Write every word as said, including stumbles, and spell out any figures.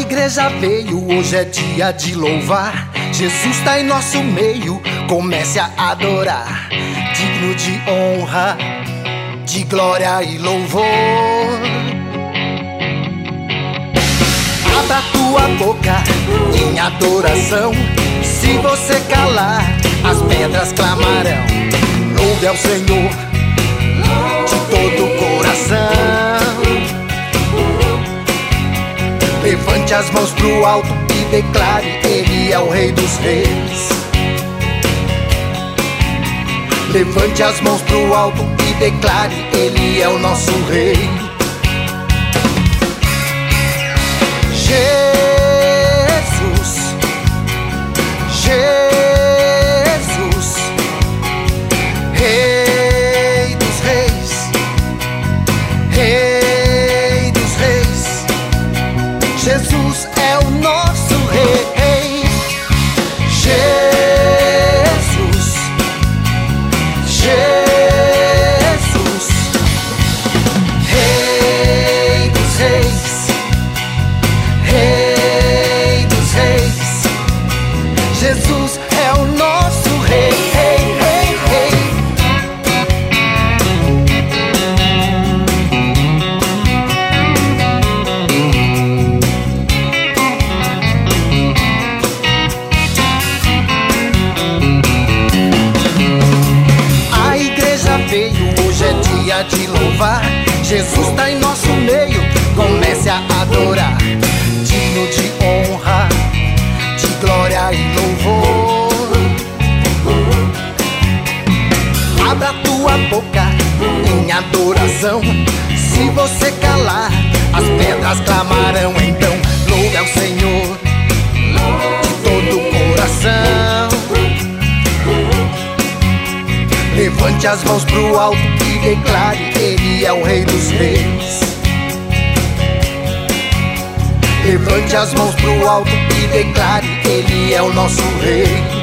igreja veio, hoje é dia de louvar. Jesus tá em nosso meio, comece a adorar. Digno de honra, de glória e louvor. Abra tua boca em adoração. Se você calar, as pedras clamarão. Louve ao Senhor de todo o coração. Levante as mãos pro alto e declare: Ele é o Rei dos Reis. Levante as mãos pro alto e declare: Ele é o nosso Rei. Jesus, Jesus, Rei dos Reis, Rei dos Reis. Jesus é o nosso Rei. Jesus, Jesus, Rei dos Reis, Rei dos Reis. Jesus é o nosso Rei, Rei, Rei, Rei. A igreja veio, hoje é dia de louvar. Jesus tá em nosso meio, comece a adorar. Digno de honra, de glória e louvor. Abra tua boca em adoração. Se você calar, as pedras clamarão. Então louve ao Senhor de todo o coração. Levante as mãos pro alto e declare: Ele é o Rei dos Reis. Levante as mãos pro alto e declare: Ele é o nosso Rei.